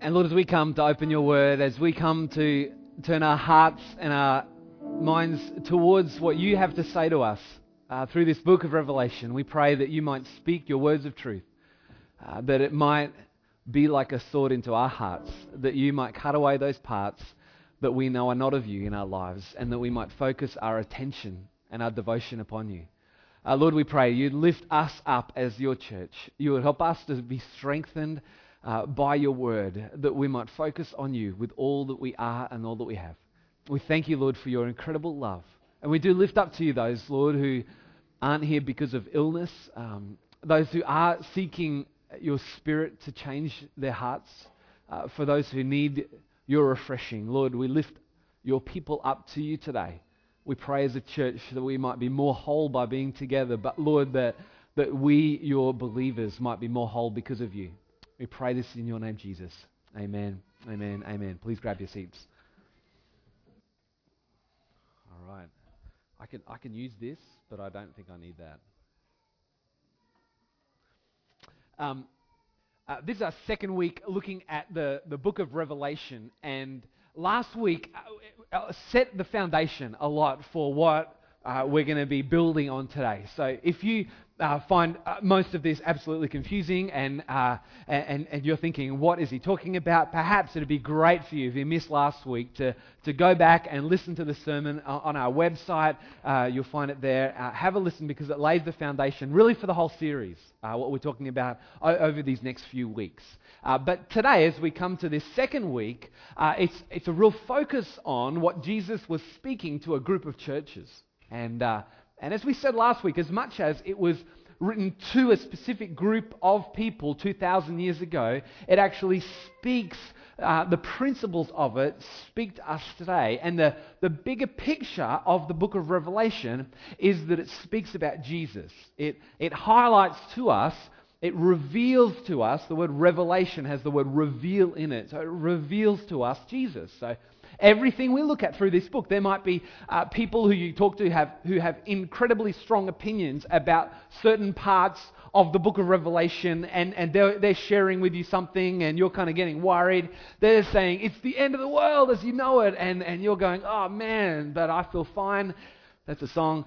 And Lord, as we come to open your word, as we come to turn our hearts and our minds towards what you have to say to us through this book of Revelation, we pray that you might speak your words of truth, that it might be like a sword into our hearts, that you might cut away those parts that we know are not of you in our lives, and that we might focus our attention and our devotion upon you. Lord, we pray you'd lift us up as your church. You would help us to be strengthened by your word, that we might focus on you with all that we are and all that we have. We thank you, Lord, for your incredible love. And we do lift up to you those, Lord, who aren't here because of illness, those who are seeking your spirit to change their hearts, for those who need your refreshing. Lord, we lift your people up to you today. We pray as a church that we might be more whole by being together, but Lord, that we, your believers, might be more whole because of you. We pray this in your name, Jesus. Amen, amen, amen. Please grab your seats. All right. I can use this, but I don't think I need that. This is our second week looking at the book of Revelation, and last week set the foundation a lot for what we're going to be building on today. So if you find most of this absolutely confusing and you're thinking, what is he talking about? Perhaps it'd be great for you if you missed last week to go back and listen to the sermon on our website. You'll find it there. Have a listen because it lays the foundation really for the whole series, what we're talking about over these next few weeks. But today, as we come to this second week, it's a real focus on what Jesus was speaking to a group of churches. And as we said last week, as much as it was written to a specific group of people 2,000 years ago, it actually speaks, the principles of it speak to us today. And the bigger picture of the book of Revelation is that it speaks about Jesus. It highlights to us, it reveals to us, the word revelation has the word reveal in it, so it reveals to us Jesus. So everything we look at through this book, there might be people who you talk to who have incredibly strong opinions about certain parts of the book of Revelation, and they're sharing with you something, and you're kind of getting worried. They're saying, it's the end of the world as you know it, and you're going, oh man, but I feel fine. That's a song.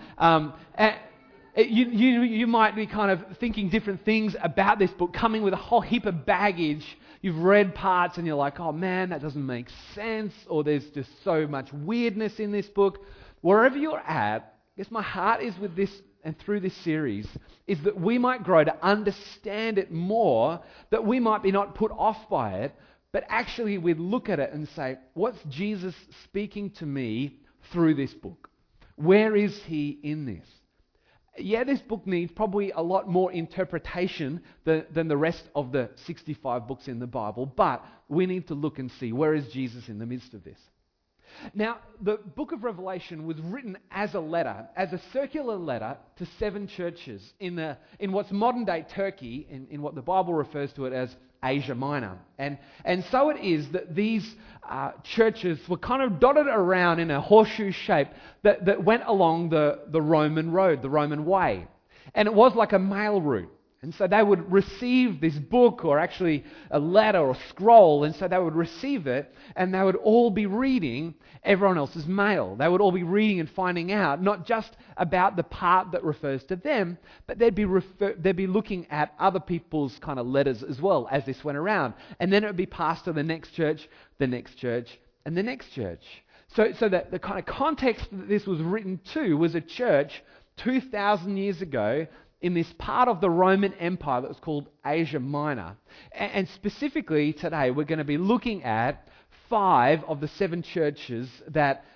You might be kind of thinking different things about this book, coming with a whole heap of baggage. You've read parts and you're like, oh man, that doesn't make sense, or there's just so much weirdness in this book. Wherever you're at, I guess my heart is with this and through this series, is that we might grow to understand it more, that we might be not put off by it, but actually we'd look at it and say, what's Jesus speaking to me through this book? Where is he in this? Yeah, this book needs probably a lot more interpretation than the rest of the 65 books in the Bible, but we need to look and see, where is Jesus in the midst of this? Now, the book of Revelation was written as a letter, as a circular letter to 7 churches in what's modern-day Turkey, in what the Bible refers to it as Asia Minor. And so it is that these churches were kind of dotted around in a horseshoe shape that went along the Roman road, the Roman way. And it was like a mail route. And so they would receive this book, or actually a letter or scroll, and so they would receive it, and they would all be reading everyone else's mail. They would all be reading and finding out, not just about the part that refers to them, but they'd be looking at other people's kind of letters as well as this went around. And then it would be passed to the next church, and the next church. So that the kind of context that this was written to was a church 2,000 years ago in this part of the Roman Empire that was called Asia Minor. And specifically today, we're going to be looking at 5 of the 7 churches that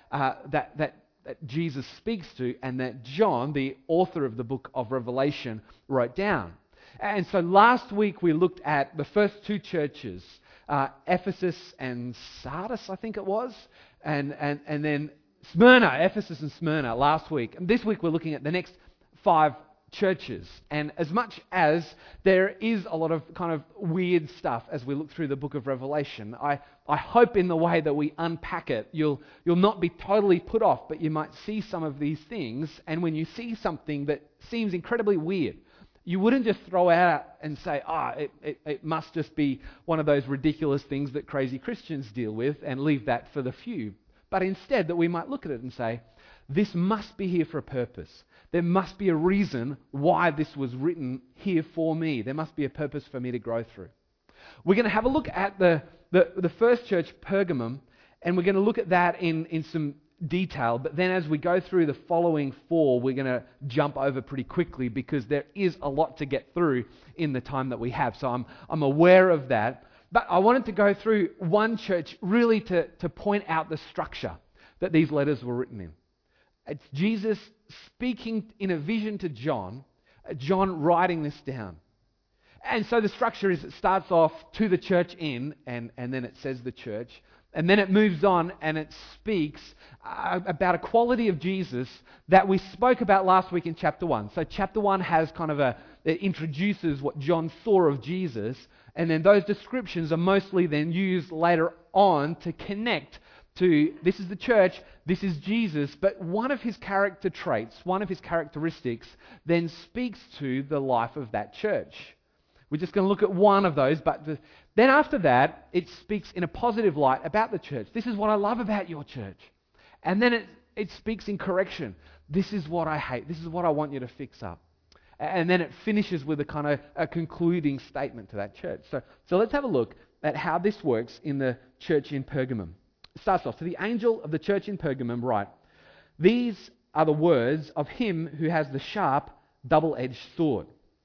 Jesus speaks to, and that John, the author of the book of Revelation, wrote down. And so last week we looked at the first 2 churches, Ephesus and Sardis, I think it was, and then Smyrna, Ephesus and Smyrna last week. And this week we're looking at the next 5 churches. And as much as there is a lot of kind of weird stuff as we look through the book of Revelation, I hope in the way that we unpack it, you'll not be totally put off, but you might see some of these things, and when you see something that seems incredibly weird, you wouldn't just throw out and say, it must just be one of those ridiculous things that crazy Christians deal with and leave that for the few. But instead that we might look at it and say, this must be here for a purpose. There must be a reason why this was written here for me. There must be a purpose for me to grow through. We're going to have a look at the first church, Pergamum, and we're going to look at that in some detail, but then as we go through the following four, we're going to jump over pretty quickly because there is a lot to get through in the time that we have. So I'm aware of that, but I wanted to go through one church really to point out the structure that these letters were written in. It's Jesus speaking in a vision to John, John writing this down. And so the structure is it starts off to the church in, and then it says the church. And then it moves on and it speaks about a quality of Jesus that we spoke about last week in chapter 1. So chapter 1 has kind of it introduces what John saw of Jesus, and then those descriptions are mostly then used later on to connect to this is the church, this is Jesus, but one of his character traits, one of his characteristics then speaks to the life of that church. We're just going to look at one of those, but then after that, it speaks in a positive light about the church. This is what I love about your church. And then it speaks in correction. This is what I hate. This is what I want you to fix up. And then it finishes with a kind of a concluding statement to that church. So let's have a look at how this works in the church in Pergamum. It starts off, to the angel of the church in Pergamum write, these are the words of him who has the sharp, double-edged sword.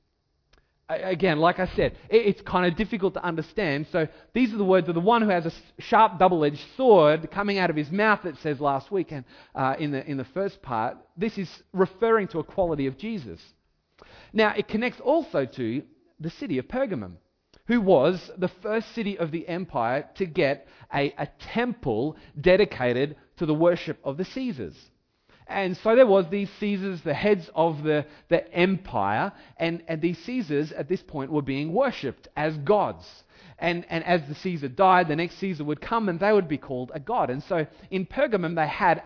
Again, like I said, it's kind of difficult to understand. So these are the words of the one who has a sharp double-edged sword coming out of his mouth, it says last week, and in the first part. This is referring to a quality of Jesus. Now, it connects also to the city of Pergamum, who was the first city of the empire to get a temple dedicated to the worship of the Caesars. And so there was these Caesars, the heads of the empire, and these Caesars at this point were being worshipped as gods. And as the Caesar died, the next Caesar would come and they would be called a god. And so in Pergamum they had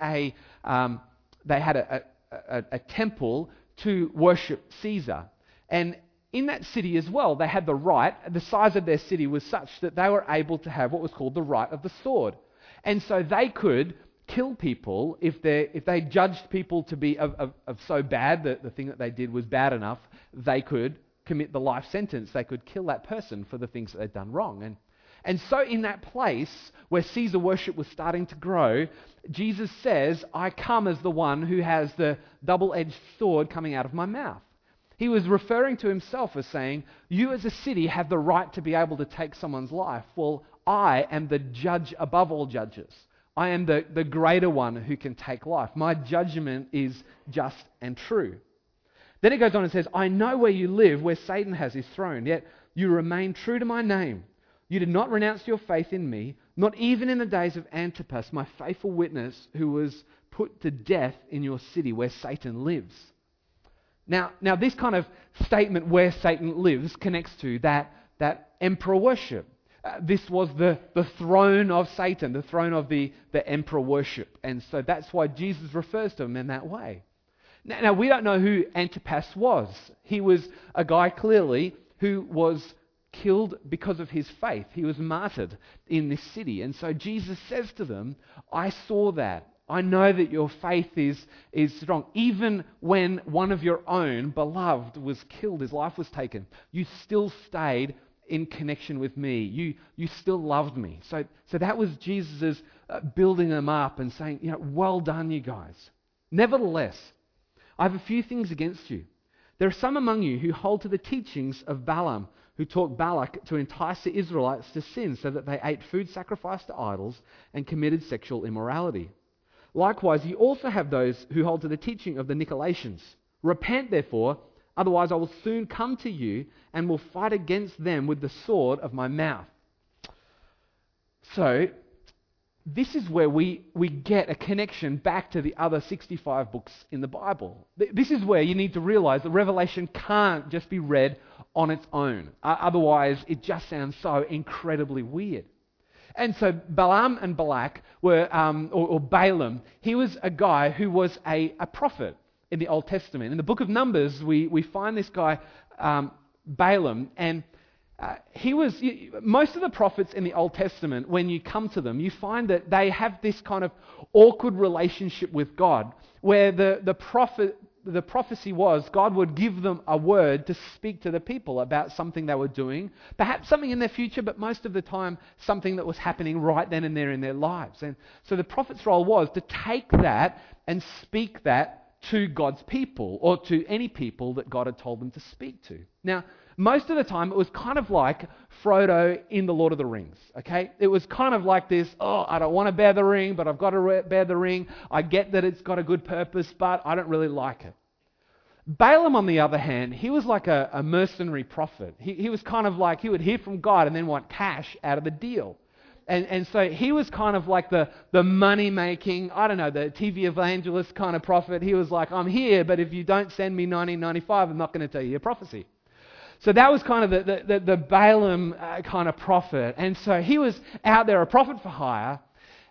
a temple to worship Caesar. And in that city as well, they had the right, the size of their city was such that they were able to have what was called the right of the sword. And so they could kill people if they judged people to be of so bad that the thing that they did was bad enough, they could commit the life sentence. They could kill that person for the things that they'd done wrong. And so in that place where Caesar worship was starting to grow, Jesus says, I come as the one who has the double-edged sword coming out of my mouth. He was referring to himself as saying, you as a city have the right to be able to take someone's life. Well, I am the judge above all judges. I am the greater one who can take life. My judgment is just and true. Then it goes on and says, I know where you live, where Satan has his throne, yet you remain true to my name. You did not renounce your faith in me, not even in the days of Antipas, my faithful witness, who was put to death in your city where Satan lives. Now this kind of statement, where Satan lives, connects to that emperor worship. This was the throne of Satan, the throne of the emperor worship. And so that's why Jesus refers to him in that way. Now we don't know who Antipas was. He was a guy clearly who was killed because of his faith. He was martyred in this city. And so Jesus says to them, I saw that. I know that your faith is strong. Even when one of your own beloved was killed, his life was taken, you still stayed in connection with me. You still loved me. So that was Jesus' building them up and saying, well done, you guys. Nevertheless, I have a few things against you. There are some among you who hold to the teachings of Balaam, who taught Balak to entice the Israelites to sin so that they ate food sacrificed to idols and committed sexual immorality. Likewise, you also have those who hold to the teaching of the Nicolaitans. Repent, therefore, otherwise I will soon come to you and will fight against them with the sword of my mouth. So, this is where we get a connection back to the other 65 books in the Bible. This is where you need to realize that Revelation can't just be read on its own. Otherwise, it just sounds so incredibly weird. And so Balaam and Balak were, or Balaam, he was a guy who was a prophet in the Old Testament. In the book of Numbers, we find this guy Balaam, and most of the prophets in the Old Testament, when you come to them, you find that they have this kind of awkward relationship with God, where the prophecy was God would give them a word to speak to the people about something they were doing, perhaps something in their future, but most of the time something that was happening right then and there in their lives. And so the prophet's role was to take that and speak that to God's people, or to any people that God had told them to speak to. Now, most of the time, it was kind of like Frodo in The Lord of the Rings, okay? It was kind of like this, I don't want to bear the ring, but I've got to bear the ring. I get that it's got a good purpose, but I don't really like it. Balaam, on the other hand, he was like a mercenary prophet. He was kind of like, he would hear from God and then want cash out of the deal. And so he was kind of like the money-making, I don't know, the TV evangelist kind of prophet. He was like, I'm here, but if you don't send me 1995, I'm not going to tell you your prophecy. So that was kind of the Balaam kind of prophet. And so he was out there, a prophet for hire.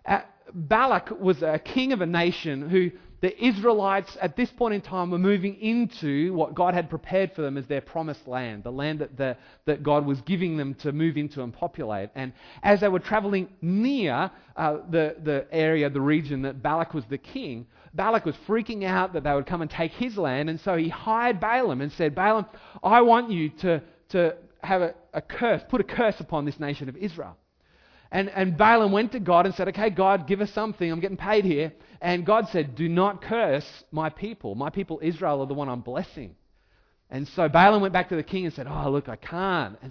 Balak was a king of a nation who the Israelites at this point in time were moving into what God had prepared for them as their promised land, the land that God was giving them to move into and populate. And as they were traveling near the area, the region that Balak was the king, Balak was freaking out that they would come and take his land, and so he hired Balaam and said, Balaam, I want you to have a curse, put a curse upon this nation of Israel. And Balaam went to God and said, okay, God, give us something. I'm getting paid here. And God said, do not curse my people. My people Israel are the one I'm blessing. And so Balaam went back to the king and said, oh, look, I can't. And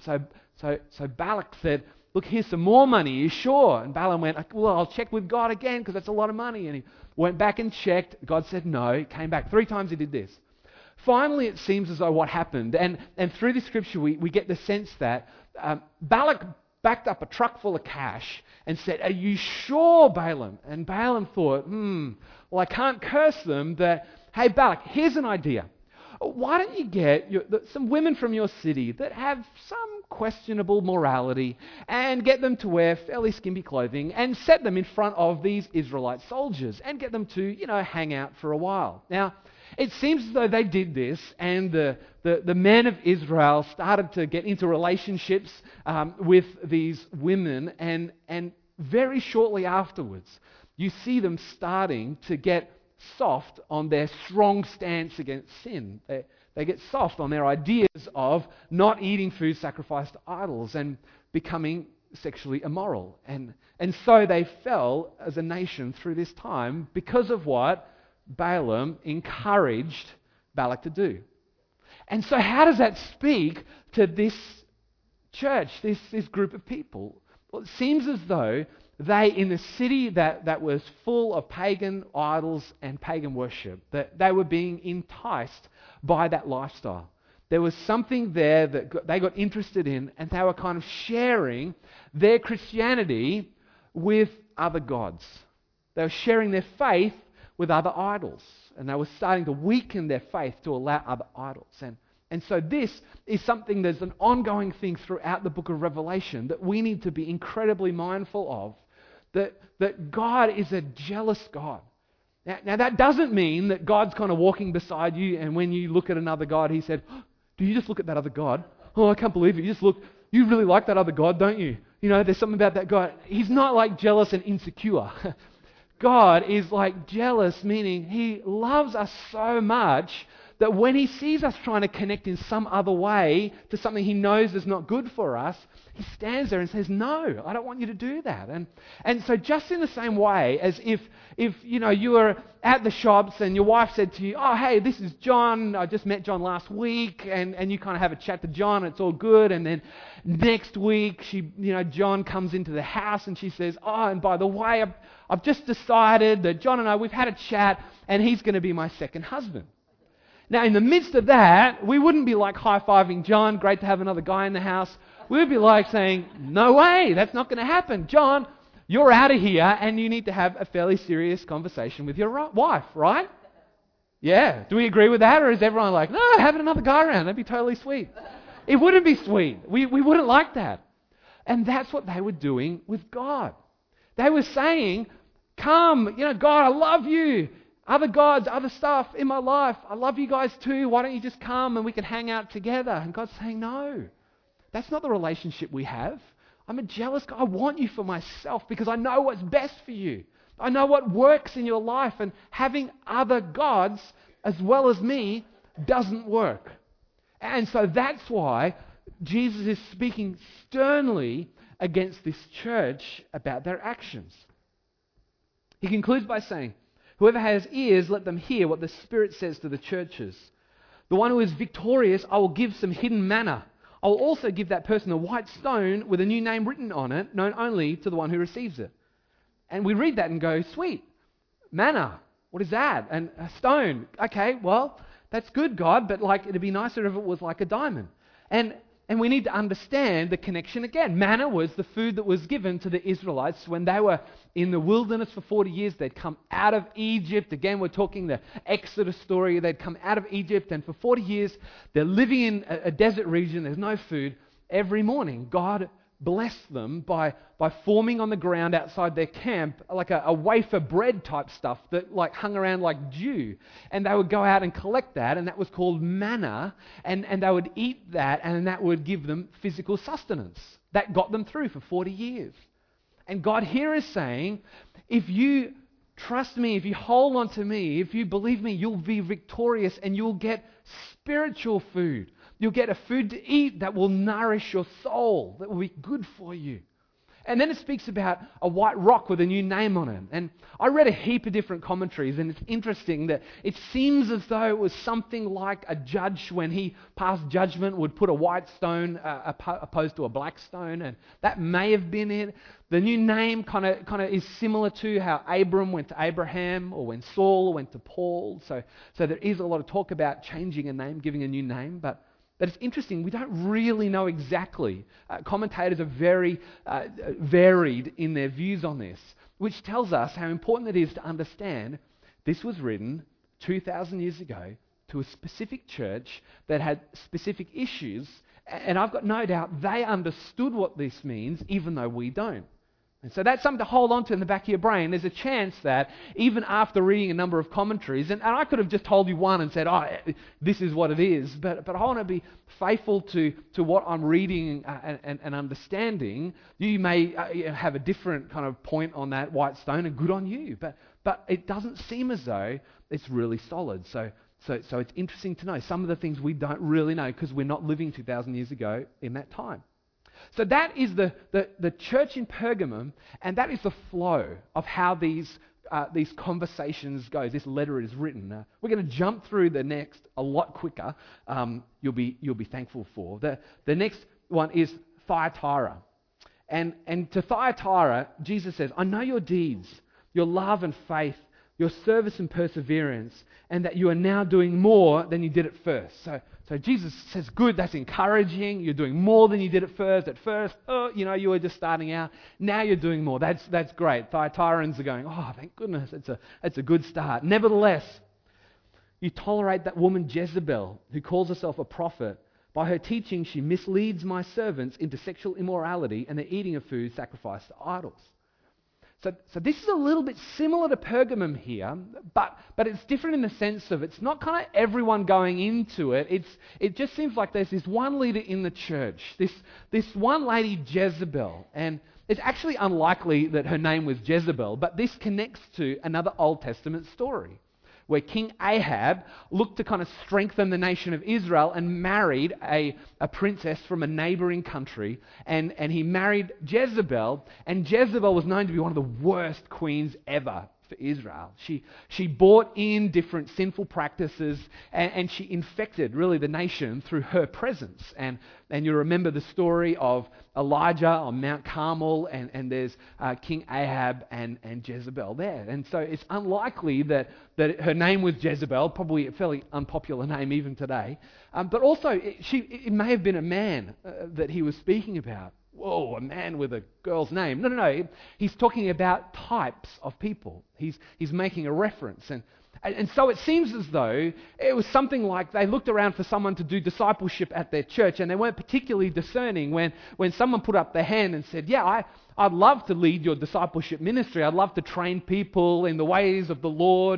so Balak said, look, here's some more money. Are you sure? And Balaam went, well, I'll check with God again because that's a lot of money. And he went back and checked. God said no. He came back 3 times. He did this. Finally, it seems as though what happened, and through the scripture we get the sense that Balak backed up a truck full of cash and said, are you sure, Balaam? And Balaam thought, well, I can't curse them, but hey, Balak, here's an idea. Why don't you get some women from your city that have some questionable morality and get them to wear fairly skimpy clothing and set them in front of these Israelite soldiers and get them to, hang out for a while. Now, it seems as though they did this, and the men of Israel started to get into relationships with these women, and very shortly afterwards, you see them starting to get soft on their strong stance against sin. They get soft on their ideas of not eating food sacrificed to idols and becoming sexually immoral. And so they fell as a nation through this time because of what Balaam encouraged Balak to do. And so how does that speak to this church, this group of people? Well, it seems as though they, in the city that was full of pagan idols and pagan worship, that they were being enticed by that lifestyle. There was something there that they got interested in, and they were kind of sharing their Christianity with other gods. They were sharing their faith with other idols, and they were starting to weaken their faith to allow other idols. And so this is something that's an ongoing thing throughout the book of Revelation that we need to be incredibly mindful of, that God is a jealous God. Now that doesn't mean that God's kind of walking beside you, and when you look at another God, he said, do you just look at that other God? Oh, I can't believe it. You really like that other God, don't you? There's something about that God. He's not like jealous and insecure. God is like jealous, meaning he loves us so much that when he sees us trying to connect in some other way to something he knows is not good for us, he stands there and says, no, I don't want you to do that. And so just in the same way as if you were at the shops and your wife said to you, oh, hey, this is John, I just met John last week, and you kind of have a chat to John, and it's all good, and then next week John comes into the house and she says, oh, and by the way, I've just decided that John and I, we've had a chat, and he's going to be my second husband. Now, in the midst of that, we wouldn't be like high-fiving John, great to have another guy in the house. We'd be like saying, no way, that's not going to happen. John, you're out of here, and you need to have a fairly serious conversation with your wife, right? Yeah. Do we agree with that, or is everyone like, no, having another guy around, that'd be totally sweet? It wouldn't be sweet. We wouldn't like that. And that's what they were doing with God. They were saying, come, God, I love you. other gods, other stuff in my life. I love you guys too. Why don't you just come and we can hang out together? And God's saying, no, that's not the relationship we have. I'm a jealous God. I want you for myself because I know what's best for you. I know what works in your life, and having other gods as well as me doesn't work. And so that's why Jesus is speaking sternly against this church about their actions. He concludes by saying, whoever has ears, let them hear what the Spirit says to the churches. The one who is victorious, I will give some hidden manna. I will also give that person a white stone with a new name written on it, known only to the one who receives it. And we read that and go, sweet, manna, what is that? And a stone, okay, well, that's good, God, but it'd be nicer if it was like a diamond. And we need to understand the connection again. Manna was the food that was given to the Israelites when they were in the wilderness for 40 years. They'd come out of Egypt. Again, we're talking the Exodus story. They'd come out of Egypt, and for 40 years, they're living in a desert region. There's no food. Every morning, God blessed them by forming on the ground outside their camp like a wafer bread type stuff that hung around like dew, and they would go out and collect that, and that was called manna, and they would eat that, and that would give them physical sustenance. That got them through for 40 years. And God here is saying, if you trust me, if you hold on to me, if you believe me, you'll be victorious and you'll get spiritual food. You'll get a food to eat that will nourish your soul, that will be good for you. And then it speaks about a white rock with a new name on it. And I read a heap of different commentaries, and it's interesting that it seems as though it was something like a judge, when he passed judgment, would put a white stone opposed to a black stone, and that may have been it. The new name kind of is similar to how Abram went to Abraham, or when Saul went to Paul. So there is a lot of talk about changing a name, giving a new name, but it's interesting, we don't really know exactly. Commentators are very varied in their views on this, which tells us how important it is to understand this was written 2,000 years ago to a specific church that had specific issues, and I've got no doubt they understood what this means, even though we don't. And so that's something to hold on to in the back of your brain. There's a chance that even after reading a number of commentaries, and I could have just told you one and said, this is what it is, but I want to be faithful to what I'm reading and understanding. You may have a different kind of point on that white stone, and good on you, but it doesn't seem as though it's really solid. So it's interesting to know some of the things we don't really know because we're not living 2,000 years ago in that time. So that is the church in Pergamum, and that is the flow of how these conversations go. This letter is written. We're going to jump through the next a lot quicker. You'll be thankful for. The next one is Thyatira, and to Thyatira, Jesus says, "I know your deeds, your love and faith, your service and perseverance, and that you are now doing more than you did at first." So Jesus says, good, that's encouraging. You're doing more than you did at first. At first, you were just starting out. Now you're doing more. That's great. Thyatirans are going, oh, thank goodness, it's a good start. Nevertheless, you tolerate that woman Jezebel, who calls herself a prophet. By her teaching, she misleads my servants into sexual immorality and the eating of food sacrificed to idols. So this is a little bit similar to Pergamum here, but it's different in the sense of it's not kind of everyone going into it. It just seems like there's this one leader in the church, this one lady Jezebel, and it's actually unlikely that her name was Jezebel, but this connects to another Old Testament story where King Ahab looked to kind of strengthen the nation of Israel and married a princess from a neighboring country, and he married Jezebel, and Jezebel was known to be one of the worst queens ever for Israel. She brought in different sinful practices, and she infected really the nation through her presence. And you remember the story of Elijah on Mount Carmel, and there's King Ahab and Jezebel there. And so it's unlikely that her name was Jezebel, probably a fairly unpopular name even today. But also, it may have been a man that he was speaking about. Whoa, a man with a girl's name. No. He's talking about types of people. He's making a reference. And so it seems as though it was something like they looked around for someone to do discipleship at their church, and they weren't particularly discerning when someone put up their hand and said, yeah, I'd love to lead your discipleship ministry. I'd love to train people in the ways of the Lord.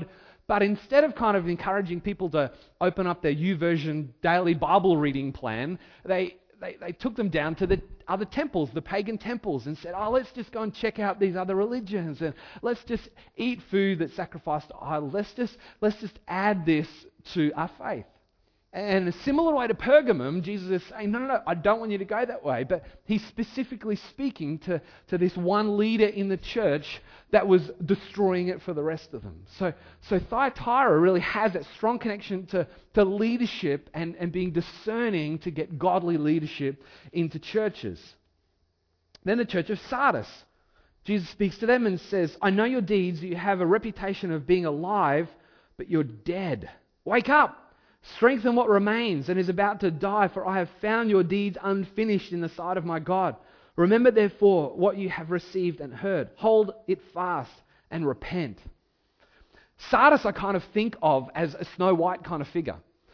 But instead of kind of encouraging people to open up their YouVersion daily Bible reading plan, they took them down to the other temples, the pagan temples, and said, oh, let's just go and check out these other religions, and let's just eat food that's sacrificed to idols. Let's just add this to our faith. And a similar way to Pergamum, Jesus is saying, no, I don't want you to go that way. But he's specifically speaking to this one leader in the church that was destroying it for the rest of them. So Thyatira really has that strong connection to leadership and being discerning to get godly leadership into churches. Then the church of Sardis. Jesus speaks to them and says, I know your deeds. You have a reputation of being alive, but you're dead. Wake up. Strengthen what remains and is about to die, for I have found your deeds unfinished in the sight of my God. Remember, therefore, what you have received and heard. Hold it fast and repent. Sardis I kind of think of as a Snow White kind of figure.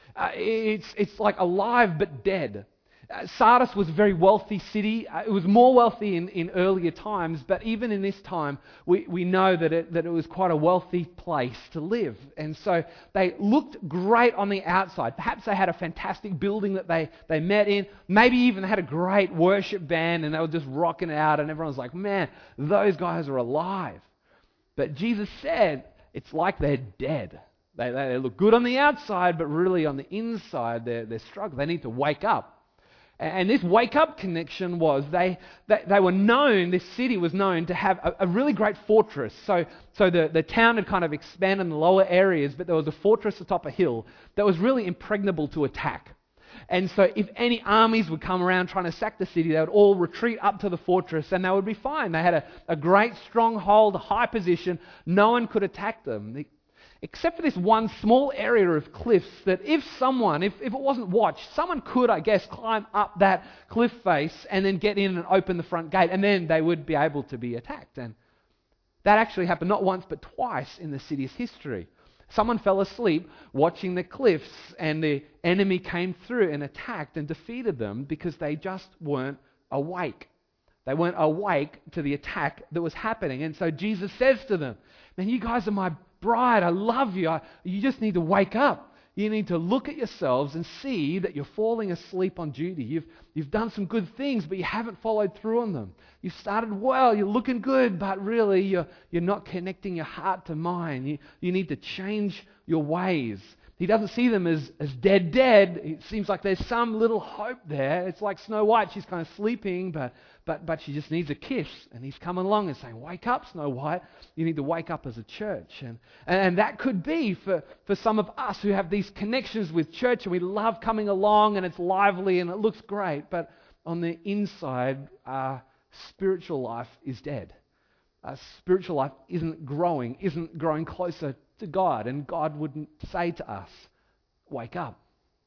It's like alive but dead. Sardis was a very wealthy city. It was more wealthy in earlier times, but even in this time, we know that it was quite a wealthy place to live. And so they looked great on the outside. Perhaps they had a fantastic building that they met in. Maybe even they had a great worship band and they were just rocking out and everyone was like, man, those guys are alive. But Jesus said, it's like they're dead. They look good on the outside, but really on the inside, they're struggling. They need to wake up. And this wake-up connection was they were known, this city was known to have a really great fortress. So the town had kind of expanded in the lower areas, but there was a fortress atop a hill that was really impregnable to attack. And so if any armies would come around trying to sack the city, they would all retreat up to the fortress and they would be fine. They had a great stronghold, a high position. No one could attack them. Except for this one small area of cliffs that if it wasn't watched, someone could, I guess, climb up that cliff face and then get in and open the front gate, and then they would be able to be attacked. And that actually happened not once but twice in the city's history. Someone fell asleep watching the cliffs and the enemy came through and attacked and defeated them because they just weren't awake. They weren't awake to the attack that was happening. And so Jesus says to them, man, you guys are my bride, I love you. You just need to wake up. You need to look at yourselves and see that you're falling asleep on duty. You've done some good things, but you haven't followed through on them. You started well, you're looking good, but really you're not connecting your heart to mine. You need to change your ways. He doesn't see them as dead. It seems like there's some little hope there. It's like Snow White. She's kind of sleeping, but she just needs a kiss. And he's coming along and saying, wake up, Snow White. You need to wake up as a church. And that could be for some of us who have these connections with church and we love coming along and it's lively and it looks great. But on the inside, our spiritual life is dead. Our spiritual life isn't growing closer to God, and God wouldn't say to us, wake up.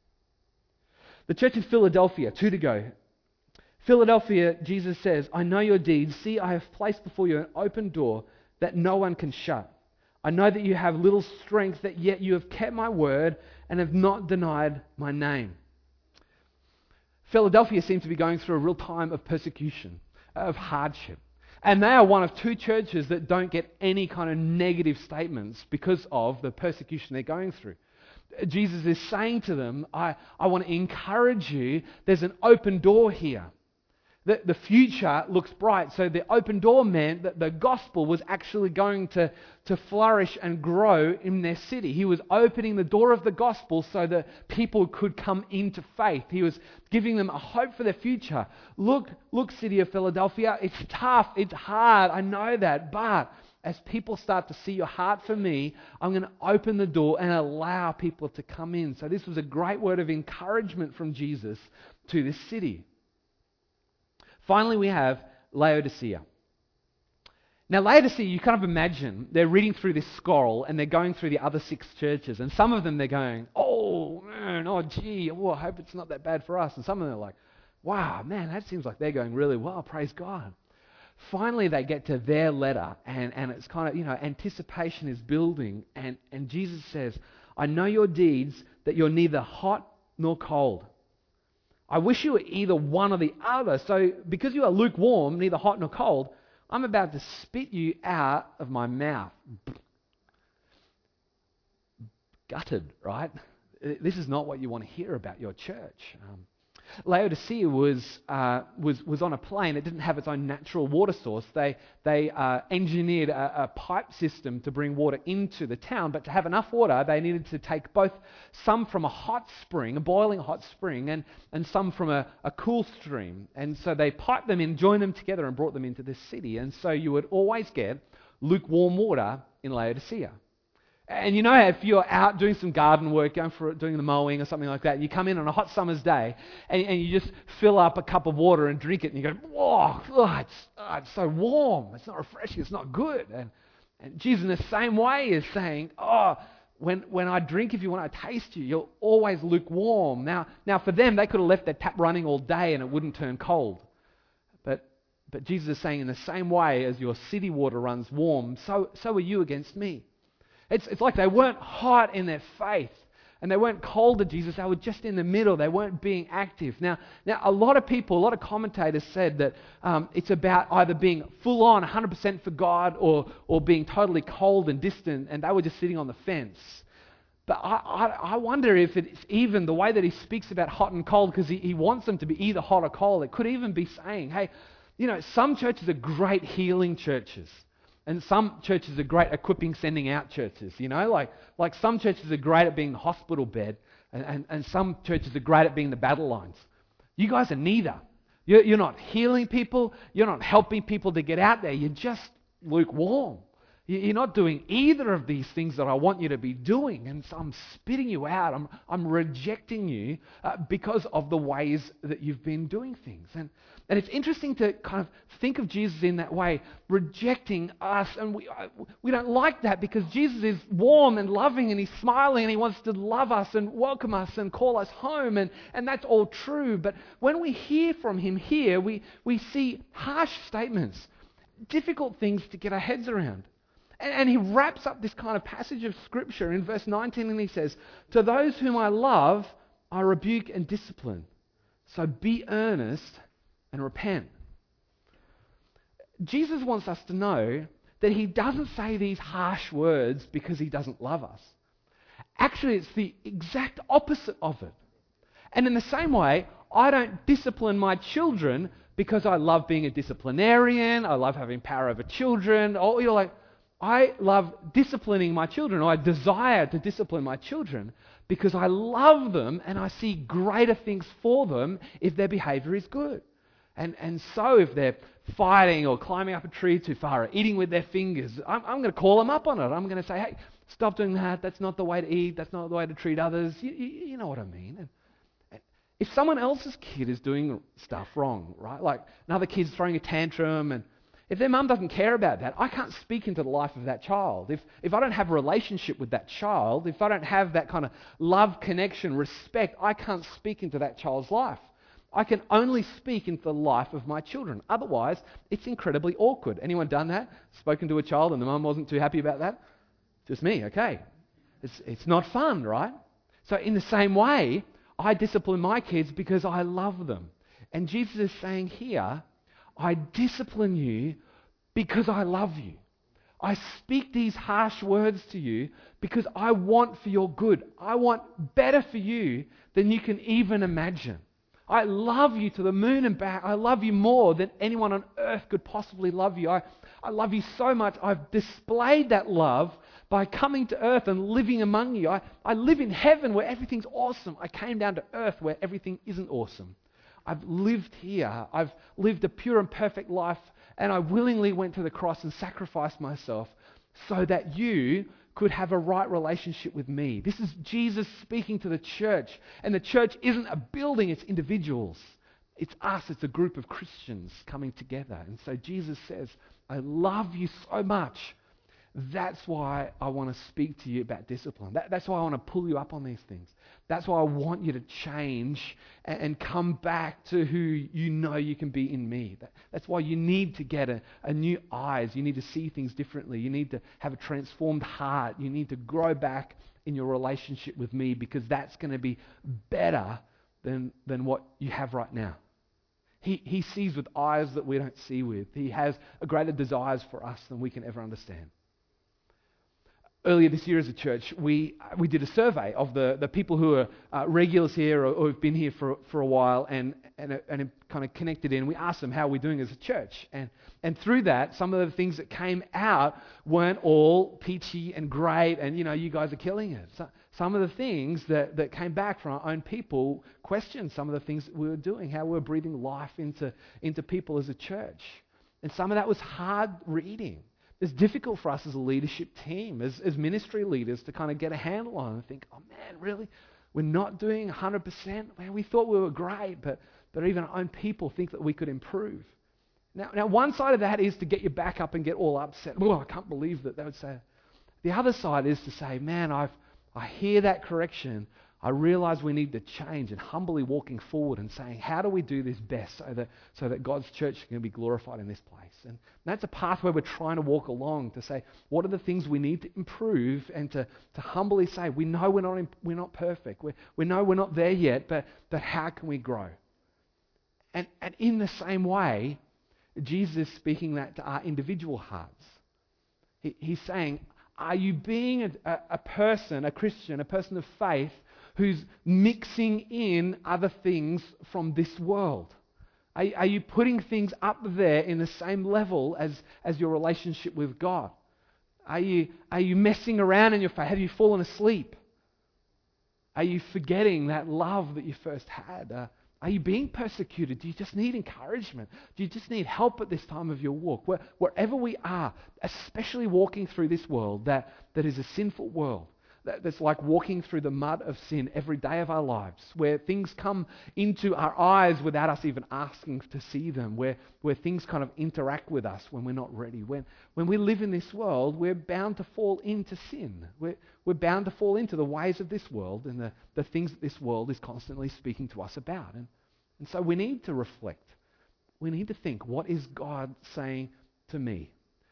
The church in Philadelphia, 2 to go. Philadelphia, Jesus says, I know your deeds. See, I have placed before you an open door that no one can shut. I know that you have little strength, that yet you have kept my word and have not denied my name. Philadelphia seems to be going through a real time of persecution, of hardship. And they are one of 2 churches that don't get any kind of negative statements because of the persecution they're going through. Jesus is saying to them, I want to encourage you, there's an open door here. The future looks bright. So the open door meant that the gospel was actually going to flourish and grow in their city. He was opening the door of the gospel so that people could come into faith. He was giving them a hope for their future. Look, city of Philadelphia, it's tough, it's hard, I know that, but as people start to see your heart for me, I'm going to open the door and allow people to come in. So this was a great word of encouragement from Jesus to this city. Finally, we have Laodicea. Now, Laodicea, you kind of imagine, they're reading through this scroll and they're going through the other 6 churches. And some of them they're going, oh, man, oh, gee, I hope it's not that bad for us. And some of them are like, wow, man, that seems like they're going really well, praise God. Finally, they get to their letter and it's kind of, anticipation is building. And Jesus says, I know your deeds, that you're neither hot nor cold. I wish you were either one or the other. So because you are lukewarm, neither hot nor cold, I'm about to spit you out of my mouth. gutted, right? This is not what you want to hear about your church. Laodicea was on a plain. It didn't have its own natural water source. They engineered a pipe system to bring water into the town, but to have enough water, they needed to take both some from a hot spring, a boiling hot spring, and some from a cool stream. And so they piped them in, joined them together, and brought them into the city. And so you would always get lukewarm water in Laodicea. And you know, if you're out doing some garden work, doing the mowing or something like that, you come in on a hot summer's day and you just fill up a cup of water and drink it, and you go, whoa, it's so warm, it's not refreshing, it's not good. And Jesus in the same way is saying, when I drink of you, when I taste you, you're always lukewarm. Now for them, they could have left their tap running all day and it wouldn't turn cold. But Jesus is saying, in the same way as your city water runs warm, so are you against me. It's like they weren't hot in their faith and they weren't cold to Jesus. They were just in the middle. They weren't being active. Now a lot of commentators said that it's about either being full on 100% for God or being totally cold and distant, and they were just sitting on the fence. But I wonder if it's even the way that he speaks about hot and cold, because he wants them to be either hot or cold. It could even be saying, hey, some churches are great healing churches. And some churches are great equipping, sending out churches, like some churches are great at being the hospital bed, and some churches are great at being the battle lines. You guys are neither. You're not healing people. You're not helping people to get out there. You're just lukewarm. You're not doing either of these things that I want you to be doing. And so I'm spitting you out. I'm rejecting you because of the ways that you've been doing things. And it's interesting to kind of think of Jesus in that way, rejecting us. And we don't like that, because Jesus is warm and loving and he's smiling and he wants to love us and welcome us and call us home. And that's all true. But when we hear from him here, we see harsh statements, difficult things to get our heads around. And he wraps up this kind of passage of Scripture in verse 19, and he says, "To those whom I love, I rebuke and discipline. So be earnest and repent." Jesus wants us to know that he doesn't say these harsh words because he doesn't love us. Actually, it's the exact opposite of it. And in the same way, I don't discipline my children because I love being a disciplinarian, I love having power over children, or you're like, I love disciplining my children, or I desire to discipline my children because I love them and I see greater things for them if their behavior is good. And so if they're fighting or climbing up a tree too far or eating with their fingers, I'm going to call them up on it. I'm going to say, hey, stop doing that. That's not the way to eat. That's not the way to treat others. You know what I mean. And if someone else's kid is doing stuff wrong, right, like another kid's throwing a tantrum, and if their mum doesn't care about that, I can't speak into the life of that child. If I don't have a relationship with that child, if I don't have that kind of love, connection, respect, I can't speak into that child's life. I can only speak into the life of my children. Otherwise, it's incredibly awkward. Anyone done that? Spoken to a child and the mum wasn't too happy about that? Just me, okay. It's not fun, right? So in the same way, I discipline my kids because I love them. And Jesus is saying here, I discipline you because I love you. I speak these harsh words to you because I want for your good. I want better for you than you can even imagine. I love you to the moon and back. I love you more than anyone on earth could possibly love you. I love you so much. I've displayed that love by coming to earth and living among you. I live in heaven where everything's awesome. I came down to earth where everything isn't awesome. I've lived here. I've lived a pure and perfect life, and I willingly went to the cross and sacrificed myself so that you could have a right relationship with me. This is Jesus speaking to the church, and the church isn't a building, it's individuals. It's us, it's a group of Christians coming together. And so Jesus says, I love you so much. That's why I want to speak to you about discipline. That's why I want to pull you up on these things. That's why I want you to change and come back to who you know you can be in me. That's why you need to get a new eyes. You need to see things differently. You need to have a transformed heart. You need to grow back in your relationship with me, because that's going to be better than what you have right now. He sees with eyes that we don't see with. He has a greater desires for us than we can ever understand. earlier this year as a church, we did a survey of the people who are regulars here or have been here for a while and kind of connected in. We asked them how we're doing as a church. And through that, some of the things that came out weren't all peachy and great and, you guys are killing it. So, some of the things that came back from our own people questioned some of the things that we were doing, how we were breathing life into people as a church. And some of that was hard reading. It's difficult for us as a leadership team, as ministry leaders, to kind of get a handle on and think, oh man, really? We're not doing 100%? Man, we thought we were great, but even our own people think that we could improve. Now, one side of that is to get you back up and get all upset. Oh, I can't believe that they would say. The other side is to say, man, I hear that correction. I realize we need to change, and humbly walking forward and saying, how do we do this best so that God's church can be glorified in this place? And that's a path where we're trying to walk along to say, what are the things we need to improve, and to humbly say, we know we're not perfect. We know we're not there yet, but how can we grow? And in the same way, Jesus is speaking that to our individual hearts. He's saying, are you being a person, a Christian, a person of faith, who's mixing in other things from this world? Are you putting things up there in the same level as your relationship with God? Are you messing around in your faith? Have you fallen asleep? Are you forgetting that love that you first had? Are you being persecuted? Do you just need encouragement? Do you just need help at this time of your walk? Wherever we are, especially walking through this world that is a sinful world, that's like walking through the mud of sin every day of our lives, where things come into our eyes without us even asking to see them, where things kind of interact with us when we're not ready. When we live in this world, we're bound to fall into sin. We're bound to fall into the ways of this world and the things that this world is constantly speaking to us about. And so we need to reflect. We need to think, what is God saying to me?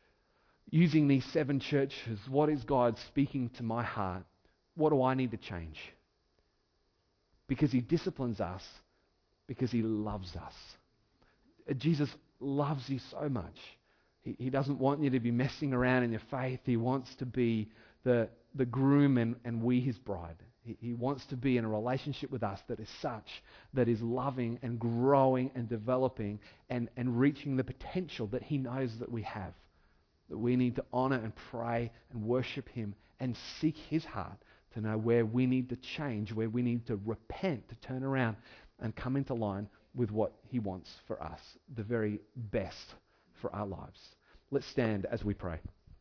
Using these 7 churches, what is God speaking to my heart? What do I need to change? Because He disciplines us, because He loves us. Jesus loves you so much. He doesn't want you to be messing around in your faith. He wants to be the groom and we His bride. He wants to be in a relationship with us that is such, that is loving and growing and developing and reaching the potential that He knows that we have. That we need to honor and pray and worship Him and seek His heart to know where we need to change, where we need to repent, to turn around and come into line with what He wants for us, the very best for our lives. Let's stand as we pray.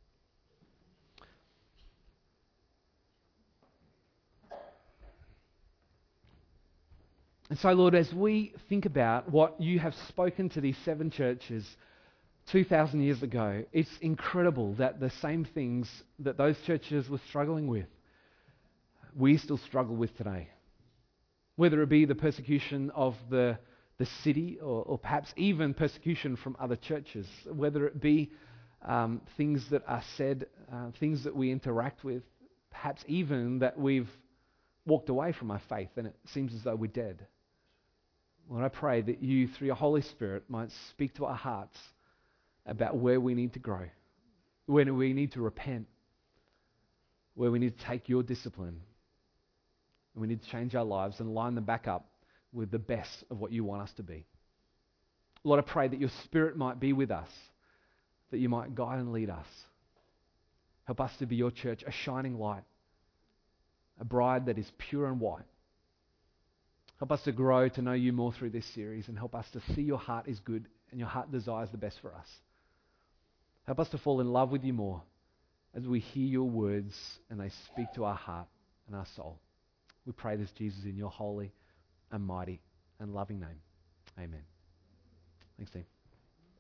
And so, Lord, as we think about what You have spoken to these 7 churches 2,000 years ago, it's incredible that the same things that those churches were struggling with, we still struggle with today. Whether it be the persecution of the city or perhaps even persecution from other churches, whether it be things that are said, things that we interact with, perhaps even that we've walked away from our faith and it seems as though we're dead. Lord, I pray that You, through Your Holy Spirit, might speak to our hearts about where we need to grow, where we need to repent, where we need to take Your discipline, and we need to change our lives and line them back up with the best of what You want us to be. Lord, I pray that Your Spirit might be with us, that You might guide and lead us. Help us to be Your church, a shining light, a bride that is pure and white. Help us to grow to know You more through this series, and help us to see Your heart is good and Your heart desires the best for us. Help us to fall in love with You more as we hear Your words and they speak to our heart and our soul. We pray this, Jesus, in Your holy and mighty and loving name. Amen. Thanks, team.